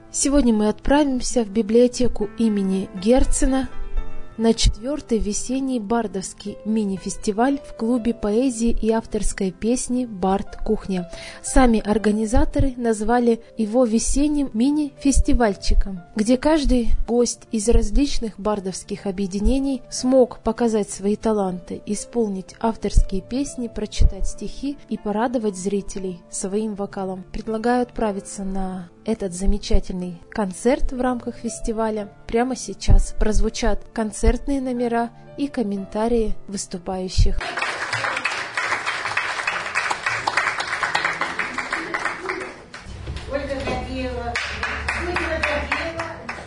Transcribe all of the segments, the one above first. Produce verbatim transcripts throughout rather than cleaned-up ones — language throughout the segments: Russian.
Сегодня мы отправимся в библиотеку имени Герцена на четвертый весенний бардовский мини-фестиваль в клубе поэзии и авторской песни «Бард Кухня». Сами организаторы назвали его весенним мини-фестивальчиком, где каждый гость из различных бардовских объединений смог показать свои таланты, исполнить авторские песни, прочитать стихи и порадовать зрителей своим вокалом. Предлагаю отправиться на этот замечательный концерт в рамках фестиваля. Прямо сейчас прозвучат концертные номера и комментарии выступающих. Ольга Габеева, Ольга Габеева,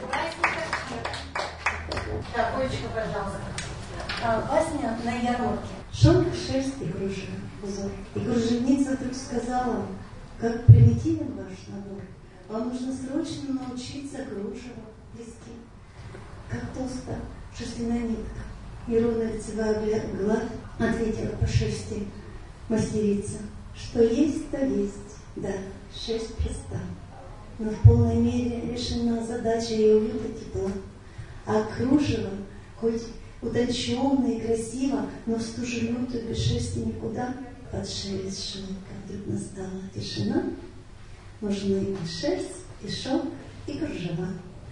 так, Олечка, пожалуйста. А, басня на ярмарке. Шелк, шерсть и кружево, узор. И кружевница вдруг сказала: как примитивен ваш набор, вам нужно срочно научиться кружево плести. Как толста шерстяная нитка, и ровно лицевая гладь, ответила по шерсти мастерица, что есть, то есть, да, шерсть проста, но в полной мере решена задача и уюта тепла. А кружево, хоть утонченно и красиво, но в стужу лютую без шерсти никуда, под шелест шелка вдруг настала тишина. Нужны и шерсть, и шелк, и кружева.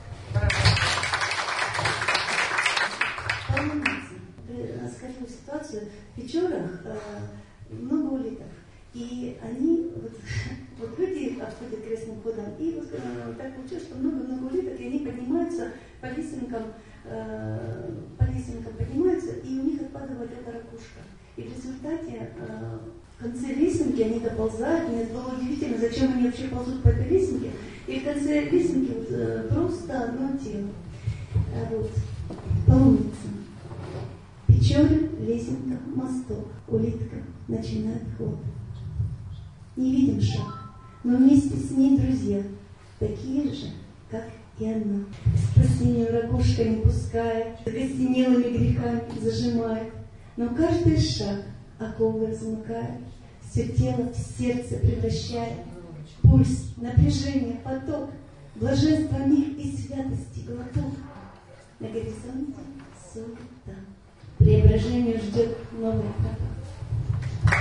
Скажу ситуацию. В Печорах э, много улиток. И они, вот, вот люди обходят крестным ходом, и вот э, так получилось, что много-много улиток, и они поднимаются по лесенкам, э, по лесенкам поднимаются, и у них отпадывает эта ракушка. И в результате э, в конце лесенки они доползают. Мне было удивительно, зачем они вообще ползут по этой лесенке. И в конце лесенки вот, э, просто одно тело. А вот, полуница. Печоры, лесенка, мосток, улитка начинает ход. Не видим шаг, но вместе с ней друзья, такие же, как и она. Спасение ракушка не пускает, закостенелыми грехами зажимает, но каждый шаг оковы размыкает, все тело в сердце превращает. Пульс, напряжение, поток, блаженство, миг и святости глоток. На горизонте суета. Преображение ждет новый этап.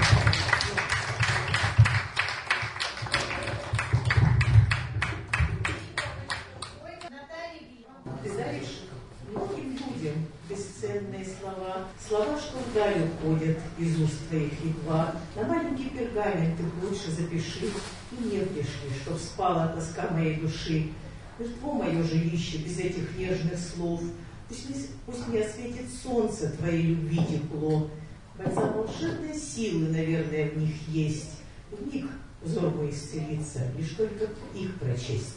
Ты даришь многим людям бесценные слова, слова, что вдаль уходят из уст твоих едва. На маленький пергамент их лучше запиши, и не пришли, чтоб спала тоска моей души. Мертво мое жилище без этих нежных слов. Пусть не, пусть не осветит солнце твоей любви тепло. Бальзам волшебной силы, наверное, в них есть. В них взор мой исцелится, лишь только их прочесть.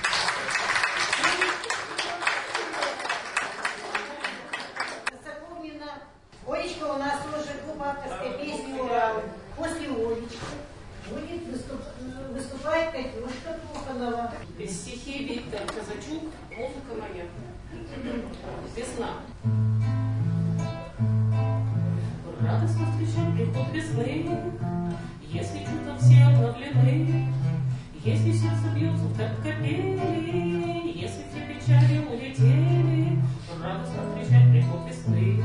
Запомнено. Олечка у нас тоже клуб авторской песни «Урал». После Олечки будет выступ... выступает Катюшка Туханова. Стихи Виктор Казачук, музыка моя. Весна. Радостно встречаем приход весны, если чувства все обновлены, если сердце бьется в такт капели, если все печали улетели. Радостно встречаем приход весны,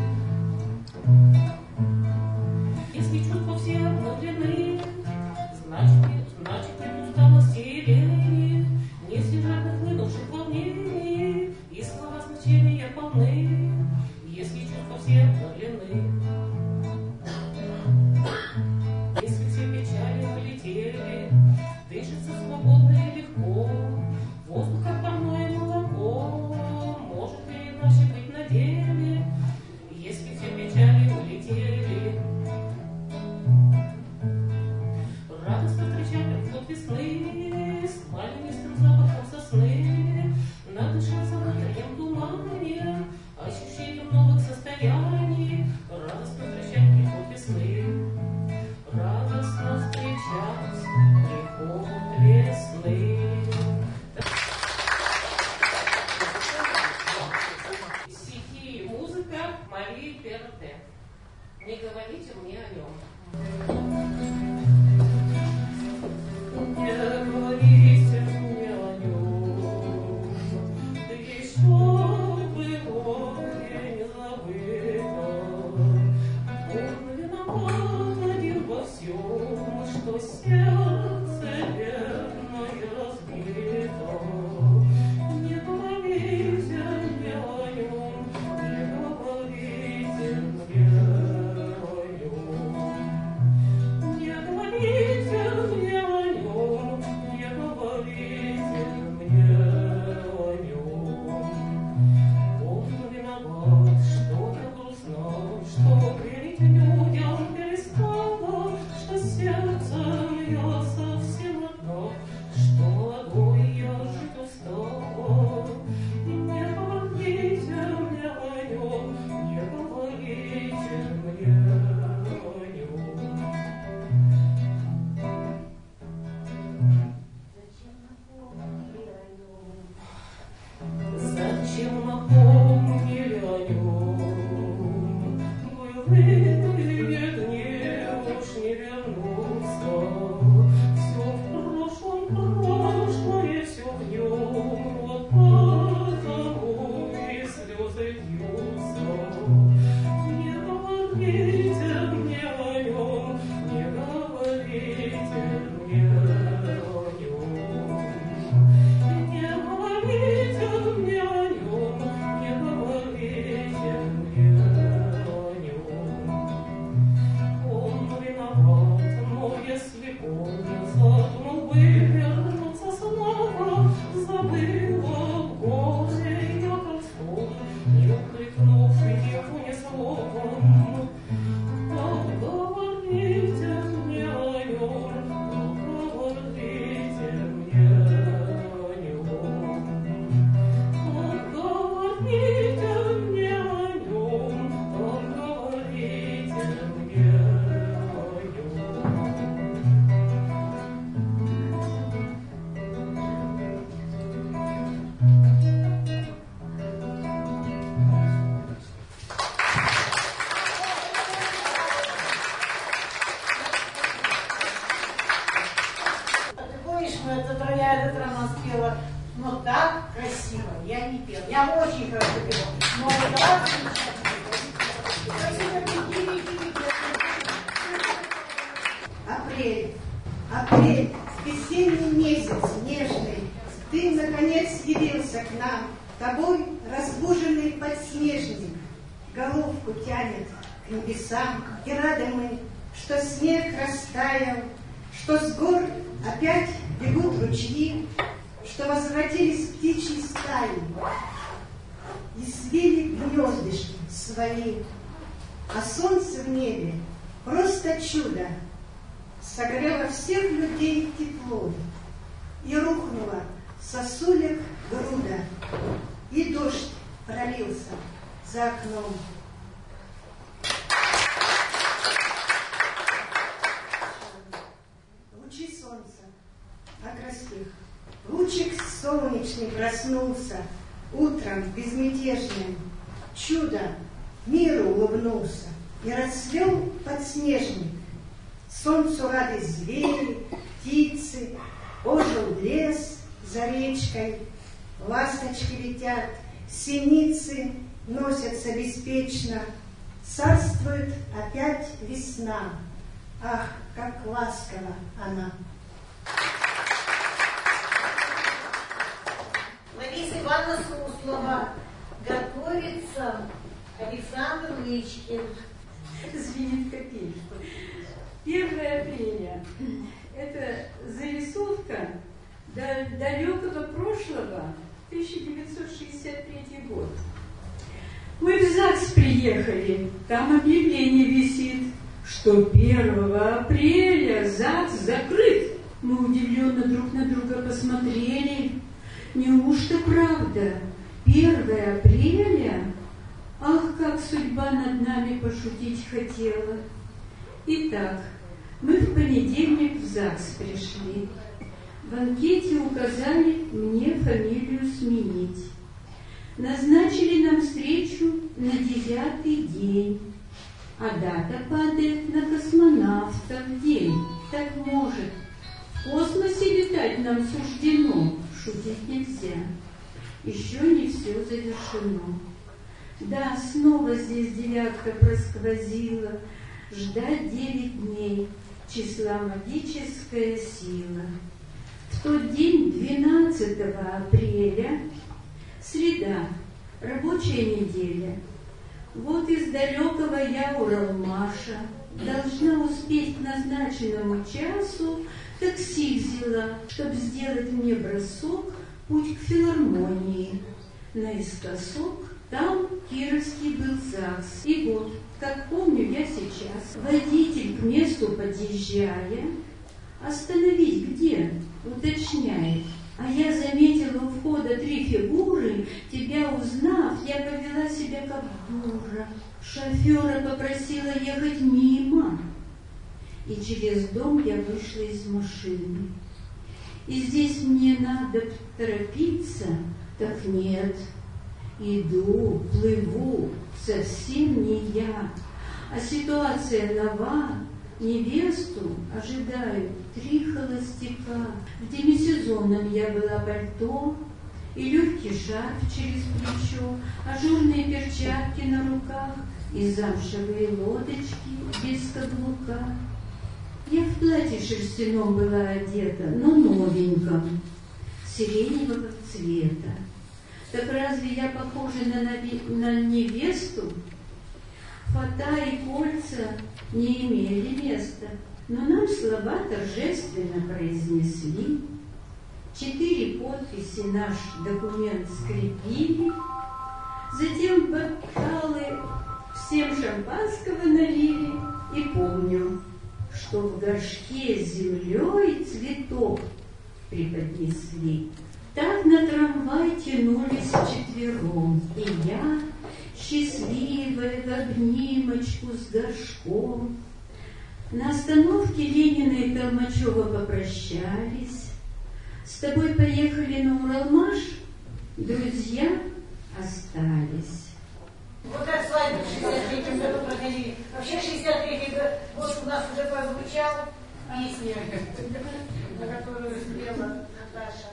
если чувства все обновлены, значит, значит нет усталости и лени, не снижать нахлынувших волнений, и слова значения полны, если чувства все обновлены. Если все печали улетели, дышится свободно и легко, воздух как парное молоко, может ли иначе быть на деле, если все печали улетели. Радостно встречать приход весны с маленьким запахом сосны, надышаться внутренним тумане, ощущением новых состояний. Радостно встречать приход весны, радостно встречать приход весны. Стихи и музыка Марии Перте. Не говорите мне о нем. Не говорите мне о нем. И рады мы, что снег растаял, что с гор опять бегут ручьи, что возвратились птичьи стаи и свили гнездышки свои. А солнце в небе просто чудо согрело всех людей теплом, и рухнула в сосулях груда, и дождь пролился за окном. Лучик солнечный проснулся утром безмятежным, чудо миру улыбнулся и расцвел подснежник. Солнцу рады звери, птицы, ожил лес за речкой, ласточки летят, синицы носятся беспечно, царствует опять весна. Ах, как ласкова она! Лариса Ивановна Суслова готовится Александр Лычкин. Звенит копейка. первое апреля. Это зарисовка далекого прошлого, тысяча девятьсот шестьдесят третий год. Мы в ЗАГС приехали, там объявление висит, что первого апреля ЗАГС закрыт. Мы удивленно друг на друга посмотрели. Неужто правда? первое апреля? Ах, как судьба над нами пошутить хотела. Итак, мы в понедельник в ЗАГС пришли. В анкете указали мне фамилию сменить. Назначили нам встречу на девятый день, а дата падает на космонавтов день. Так может, в космосе летать нам суждено, шутить нельзя. Еще не все завершено. Да, снова здесь девятка просквозила, ждать девять дней, числа магическая сила. В тот день, двенадцатого апреля, среда, рабочая неделя. Вот из далекого я, Уралмаша, должна успеть к назначенному часу, такси взяла, чтобы сделать мне бросок, путь к филармонии. Наискосок там Кировский был ЗАГС. И вот, как помню я сейчас, водитель к месту подъезжая, остановить где, уточняет. А я заметила у входа три фигуры, тебя узнав, я повела себя как дура. Шофера попросила ехать мимо. И через дом я вышла из машины. И здесь мне надо торопиться, так нет. Иду, плыву, совсем не я. А ситуация нова, невесту ожидают три холостяка. В демисезонном я была пальто и легкий шарф через плечо, ажурные перчатки на руках и замшевые лодочки без каблука. Я в платье шерстяном была одета, но новеньком, сиреневого цвета. Так разве я похожа на, на невесту? Фата и кольца не имели места, но нам слова торжественно произнесли. четыре подписи наш документ скрепили, затем бокалы всем шампанского налили, и помню, что в горшке с землей цветок преподнесли. Так на трамвай тянулись вчетвером, и я, счастливая, в обнимочку с горшком. На остановке Ленина и Толмачева попрощались. С тобой поехали на Уралмаш, друзья остались. Вот так свадьбу в шестьдесят третьем году проходили. Вообще шестьдесят третий год у нас уже прозвучал песня, на которую спела Наташа.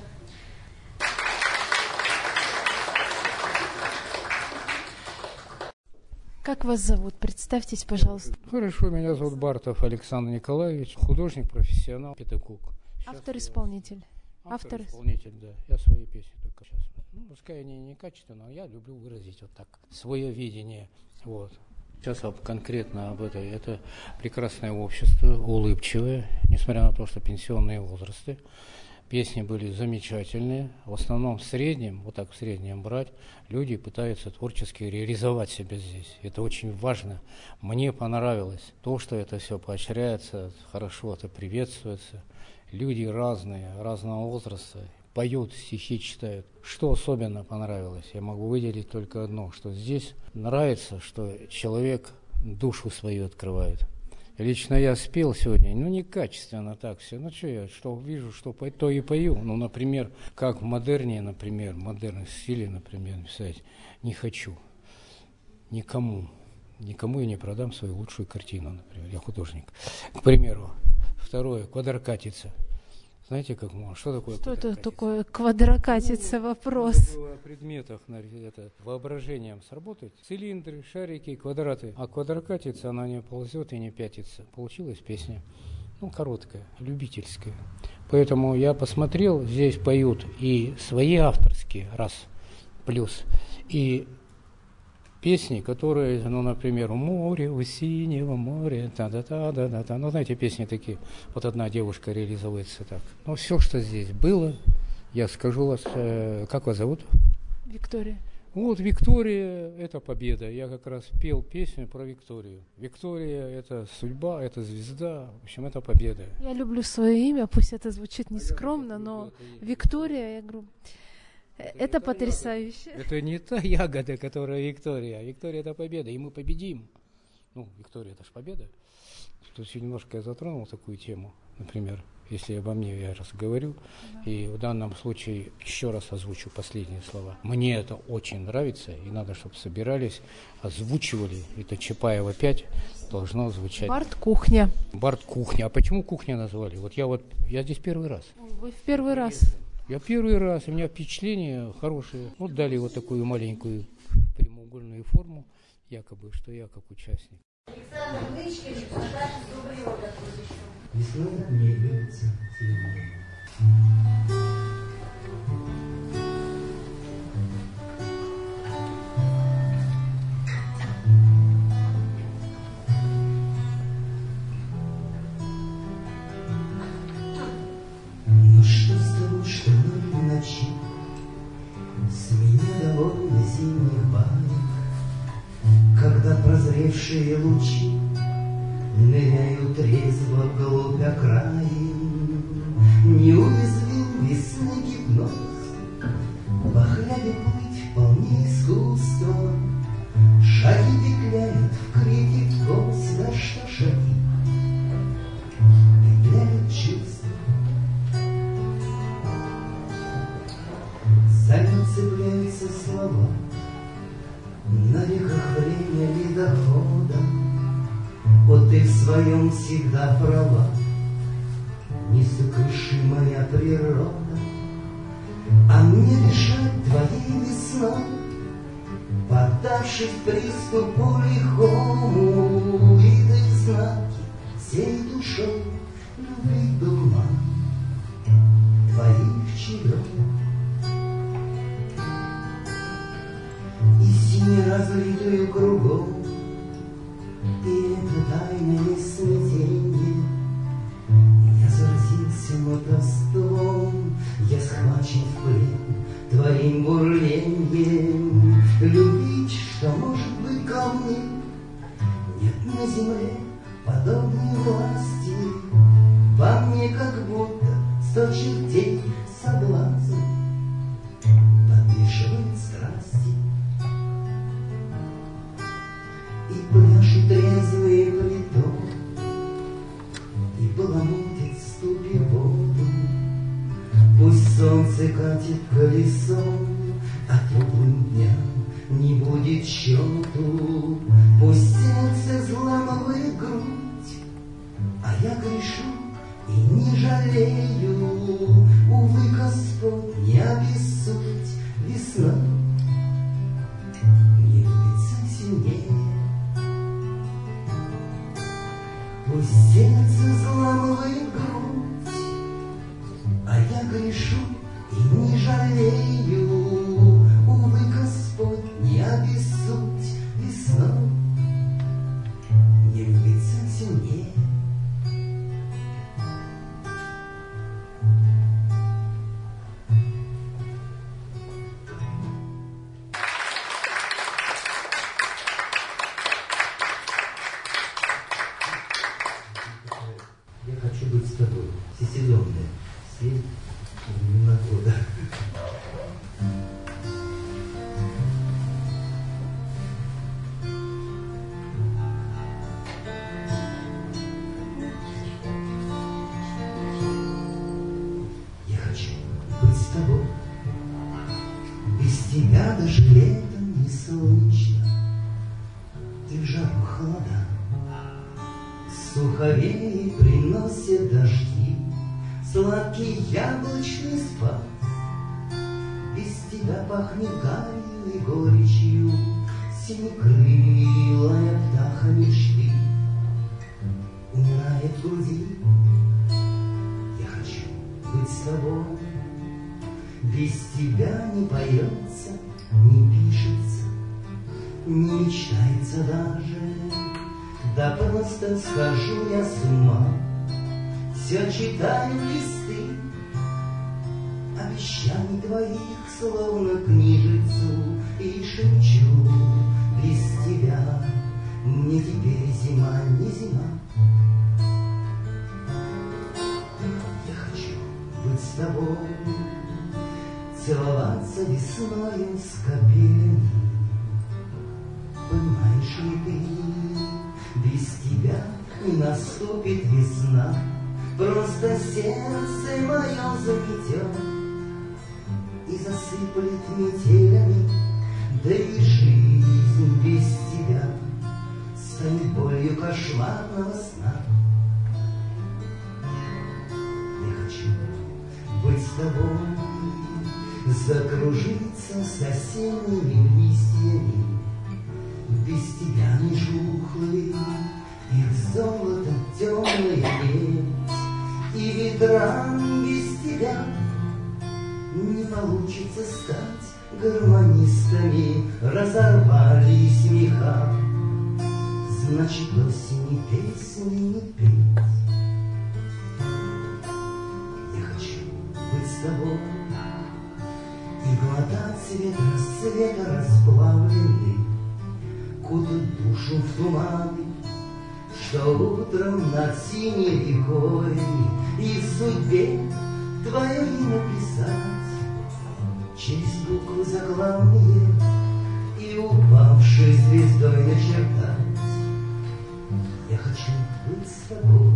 Как вас зовут? Представьтесь, пожалуйста. Хорошо, меня зовут Бартов Александр Николаевич, художник, профессионал, педагог. Автор-исполнитель. Автор, исполнитель, да. Я свои песни только сейчас. Ну, пускай они не качественные, но я люблю выразить вот так свое видение. Вот. Сейчас конкретно об этой. Это прекрасное общество, улыбчивое, несмотря на то, что пенсионные возрасты. Песни были замечательные. В основном в среднем, вот так в среднем брать, люди пытаются творчески реализовать себя здесь. Это очень важно. Мне понравилось то, что это все поощряется, хорошо это приветствуется. Люди разные, разного возраста, поют, стихи читают. Что особенно понравилось? Я могу выделить только одно, что здесь нравится, что человек душу свою открывает. Лично я спел сегодня, ну, некачественно так все. Ну, что я, что вижу, что по, то и пою. Ну, например, как в модерне, например, в модерном стиле, например, писать «не хочу», «никому». Никому я не продам свою лучшую картину, например, я художник. К примеру, второе, квадрокатица. Знаете, как можно? Что такое Что квадрокатица? это такое квадрокатица? Вопрос. О предметах, это, воображением сработать. Цилиндры, шарики, квадраты. А квадрокатица, она не ползет и не пятится. Получилась песня. Ну, короткая, любительская. Поэтому я посмотрел, здесь поют и свои авторские, раз, плюс, и песни, которые, ну, например, «У моря, у синего моря», та-да-та-да-да-та. Ну, знаете, песни такие. Вот одна девушка реализуется так. Но все, что здесь было, я скажу вас, э, как вас зовут? Виктория. Вот, Виктория – это победа. Я как раз пел песню про Викторию. Виктория – это судьба, это звезда, в общем, это победа. Я люблю свое имя, пусть это звучит нескромно, но Виктория, я говорю... Это, это потрясающе. Ягода. Это не та ягода, которая Виктория. Виктория – это победа, и мы победим. Ну, Виктория – это же победа. Тут немножко я затронул такую тему, например, если обо мне я раз говорю, да. И в данном случае еще раз озвучу последние слова. Мне это очень нравится, и надо, чтобы собирались, озвучивали. Это Чапаева пять должно звучать. Бард-кухня. Бард-кухня. А почему кухня назвали? Вот я вот, я здесь первый раз. Вы в первый раз. Я первый раз, у меня впечатления хорошие. Вот дали вот такую маленькую прямоугольную форму, якобы, что я как участник. Александр Нычкин, Наташа Зубарева, готовит еще. Весной мне видится сильнее. Ну что с того, что ночь в ночи с меня довольно зимних баек, когда прозревшие лучи ныряют резво вглубь окраин, неуязвим весны гипноз, по хлябе плыть вполне искусство, шаги петляют в крике вкось, да что шаги, петляют чувства. За ним цепляются слова, на веках время ледохода. Вот ты в своем всегда права, несокрушимая природа. А мне решать твоей весной, поддавшись приступу лихому, видать знаки всей душой любви дурман твоих черед. И сине разлитую кругом, и это тайное смятение, я заразился мотоством Я схвачен в плен твоим бурлением. Любить, что может быть ко мне, нет на земле подобной власти. Во мне как будто сто чертей соблазн подмешивает страсти. И пляшут трезвые приток, и баламутит в ступе воду. Пусть солнце катит колесом, а теплым дням не будет счету. Пусть сердце взламывает грудь, а я грешу и не жалею. Увы, Господь, не обессудь, весна не любится сильнее. Пусть сердце взламывает грудь, а я грешу и не жалею. Увы, Господь, не обессудь, весна не любится сильнее. Я хочу быть с тобой, всесезонная, семь времена года. Я хочу быть с тобой, без тебя даже летом не солнечно, и в жару холода. Суховеи приносят дожди, сладкий яблочный спас. Без тебя пахнет гарью и горечью, синекрылая птаха мечты умирает в груди. Я хочу быть с тобой, без тебя не поется, не пишется, не мечтается даже. Да просто схожу я с ума, все читаю листы обещаний твоих, словно книжицу, и шепчу: без тебя мне теперь зима не зима. Я хочу быть с тобой, целоваться весною с капелем. Понимаешь ли ты, без тебя не наступит весна, просто сердце мое заметет и засыплет метелями, да и жизнь без тебя станет болью кошмарного сна. Я хочу быть с тобой, закружиться с осенними листьями. Без тебя не жухлый, их золото темная нить, и ветрам без тебя не получится стать гармонистами. Разорвались меха, значит, осени песни не петь. Я хочу быть с тобой и глотать цвет рассвета расплавленный, кутать душу в туманы, что утром над синей рекой, и в судьбе твое имя писать через буквы заглавные и упавшей звездой начертать. Я хочу быть с тобой.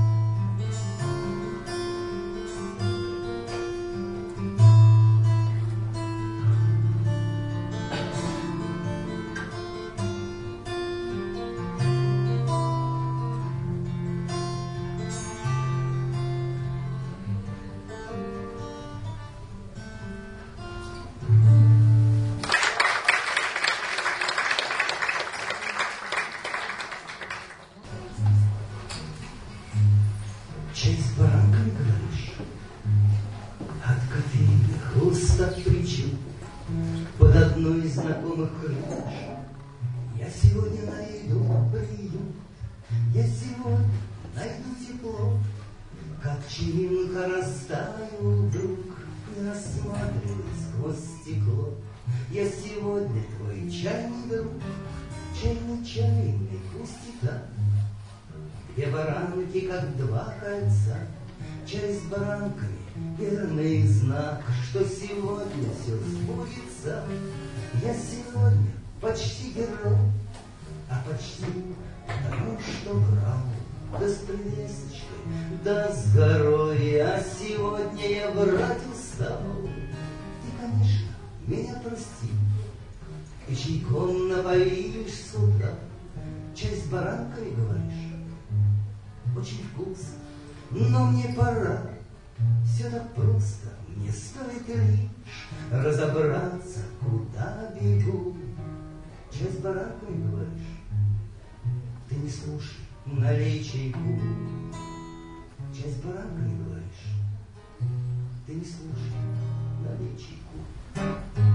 Через баранками говоришь, от кофейных уст от причуд, под одной из знакомых крыш. Я сегодня найду приют, я сегодня найду тепло, как черенка растаю вдруг рассматривай сквозь стекло. Я сегодня твой чайный друг, чайный чайный, пусть и так. Две баранки, как два кольца, чай с баранками, верный знак, что сегодня все сбудется. Я сегодня почти герой, а почти потому, что брал. Да с привесочкой, да с горой, а сегодня я брать устал. Ты, конечно, меня прости, и чайком напоишь с утра. Чай с баранкой, говоришь? Очень вкусно, но мне пора. Все так просто, мне стоит лишь разобраться, куда бегу. Чай с баранкой, говоришь? Ты не слушай, налей чайку. Чай с баранкой, говоришь? Ты не слушай, налей чайку.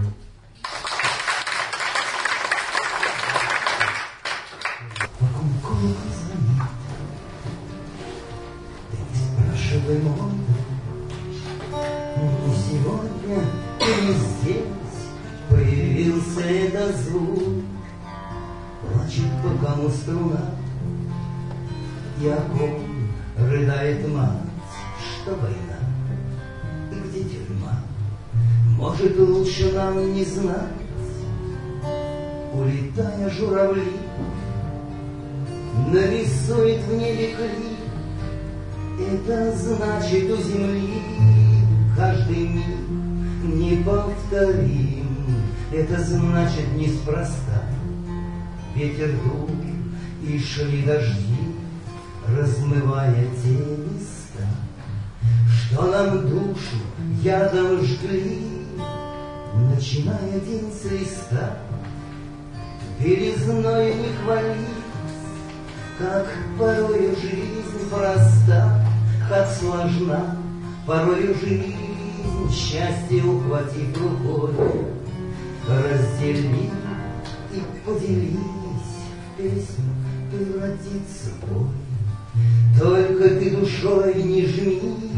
Вокруг колокол звонит. Ты не спрашивай, мой, не сегодня и не здесь появился этот звук. Плачет по кому струна, и о ком рыдает мать, что война и где тюрьма. Может, лучше нам не знать, улетая журавли, нарисует в небе клин. Это значит, у земли каждый миг неповторим. Это значит, неспроста ветер дул и шли дожди, размывая те места, что нам душу ядом жгли, начиная день с листа. Белизной не хвались, как порою жизнь проста, как сложна порою жизнь, счастье ухватив рукой, раздели и поделись в песню, превратиться в бой. Только ты душой не жмись,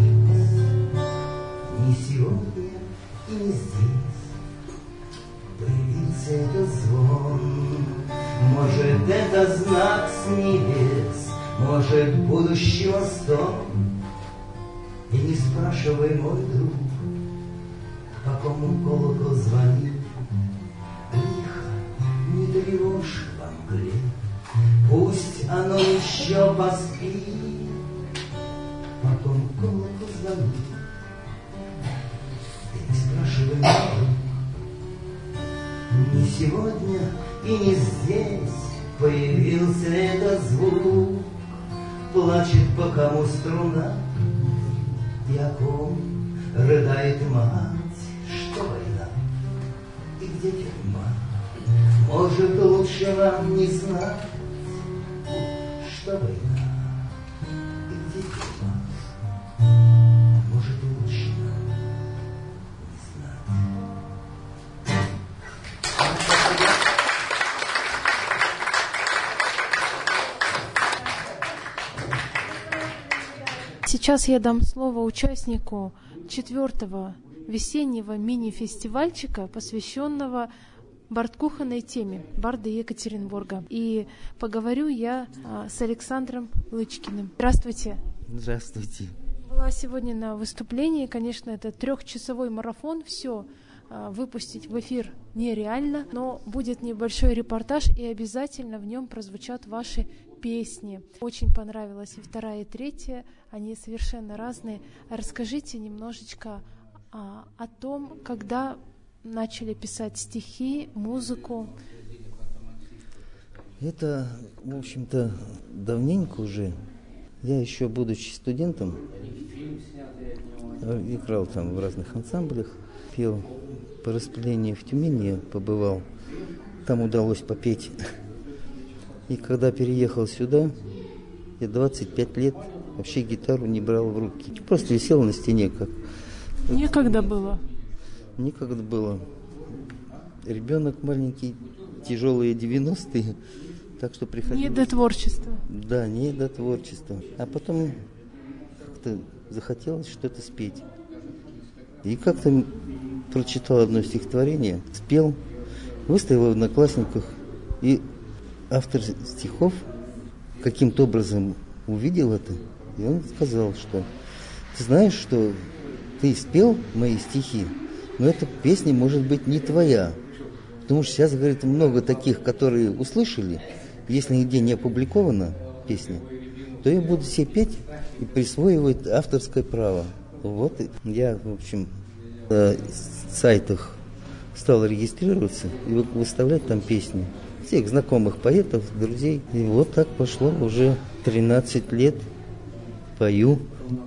ни сегодня и не здесь появился этот звон. Может, это знак с небес, может, будущего стон. И не спрашивай, мой друг, по кому колокол звонит. Лихо, не тревожь во мгле, пусть оно еще поспит. По кому колокол звонит. И не спрашивай, мой друг, не сегодня и не здесь появился этот звук. Плачет по кому струна, и о ком рыдает мать, что война и где тюрьма. Может, лучше нам не знать, что война и где тюрьма. Может, лучше нам не знать. Сейчас я дам слово участнику четвертого весеннего мини-фестивальчика, посвященного бард-кухонной теме барды Екатеринбурга. И поговорю я а, с Александром Лычкиным. Здравствуйте. Здравствуйте. Была сегодня на выступлении, конечно, это трехчасовой марафон, все а, выпустить в эфир нереально, но будет небольшой репортаж, и обязательно в нем прозвучат ваши песни. Очень понравилась и вторая, и третья, они совершенно разные. Расскажите немножечко а, о том, когда начали писать стихи, музыку. Это, в общем-то, давненько уже. Я еще, будучи студентом, играл там в разных ансамблях, пел по распределению в Тюмени, я побывал. Там удалось попеть. И когда переехал сюда, я двадцать пять лет вообще гитару не брал в руки. Просто висел на стене, как... Некогда было. Некогда было. Ребенок маленький, тяжелые девяностые, так что приходилось... Не до творчества. Да, не до творчества. А потом как-то захотелось что-то спеть. И как-то прочитал одно стихотворение, спел, выставил в Одноклассниках, и автор стихов каким-то образом увидел это, и он сказал, что ты знаешь, что ты спел мои стихи, но эта песня может быть не твоя. Потому что сейчас, говорит, много таких, которые услышали, если нигде не опубликована песня, то ее будут все петь и присвоивать авторское право. Вот я, в общем, на сайтах стал регистрироваться и выставлять там песни всех знакомых поэтов, друзей. И вот так пошло, уже тринадцать лет пою.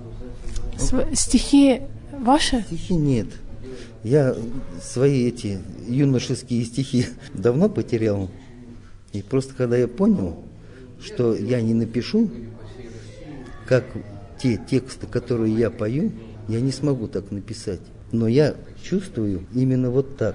Св- стихи ваши? Стихи нет. Я свои эти юношеские стихи давно потерял. И просто когда я понял, что я не напишу, как те тексты, которые я пою, я не смогу так написать. Но я чувствую именно вот так.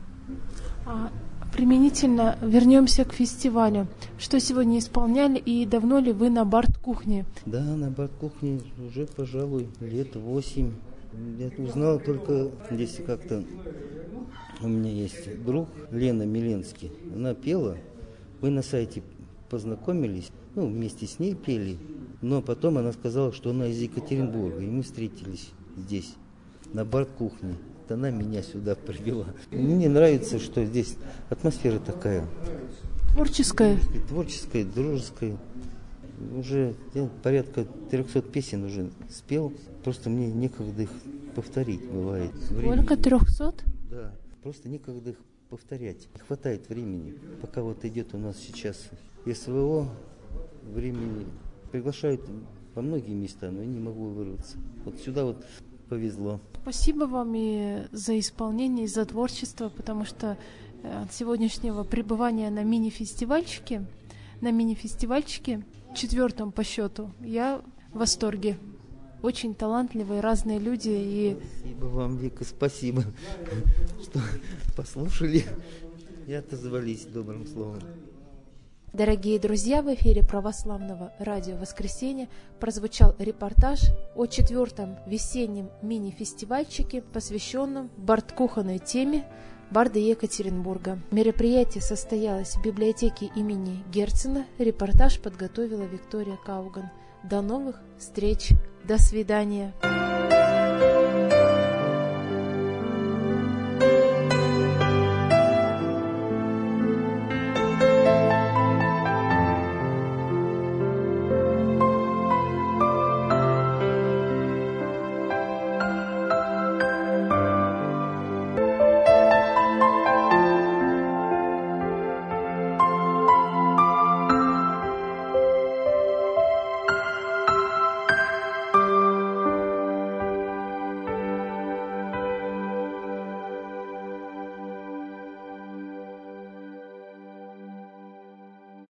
А, применительно вернемся к фестивалю. Что сегодня исполняли и давно ли вы на Бард-кухне? Да, на Бард-кухне уже, пожалуй, лет восемь. Я узнал только здесь как-то. У меня есть друг Лена Миленский. Она пела. Мы на сайте познакомились, ну, вместе с ней пели. Но потом она сказала, что она из Екатеринбурга. И мы встретились здесь, на Бард-кухне. Она меня сюда привела. Мне нравится, что здесь атмосфера такая. Творческая? Творческая, дружеская. Уже я порядка трехсот песен уже спел. Просто мне некогда их повторить бывает. Сколько, трехсот? Да, просто некогда их повторять. Не хватает времени. Пока вот идет у нас сейчас СВО, времени приглашают во многие места, но я не могу вырваться. Вот сюда вот повезло. Спасибо вам и за исполнение, и за творчество, потому что от сегодняшнего пребывания на мини-фестивальчике, на мини-фестивальчике, четвертом по счету, я в восторге. Очень талантливые, разные люди. И... Спасибо вам, Вика, спасибо, что послушали и отозвались добрым словом. Дорогие друзья, в эфире православного радио «Воскресенье» прозвучал репортаж о четвертом весеннем мини-фестивальчике, посвященном бард-кухонной теме барды Екатеринбурга. Мероприятие состоялось в библиотеке имени Герцена. Репортаж подготовила Виктория Кауган. До новых встреч! До свидания!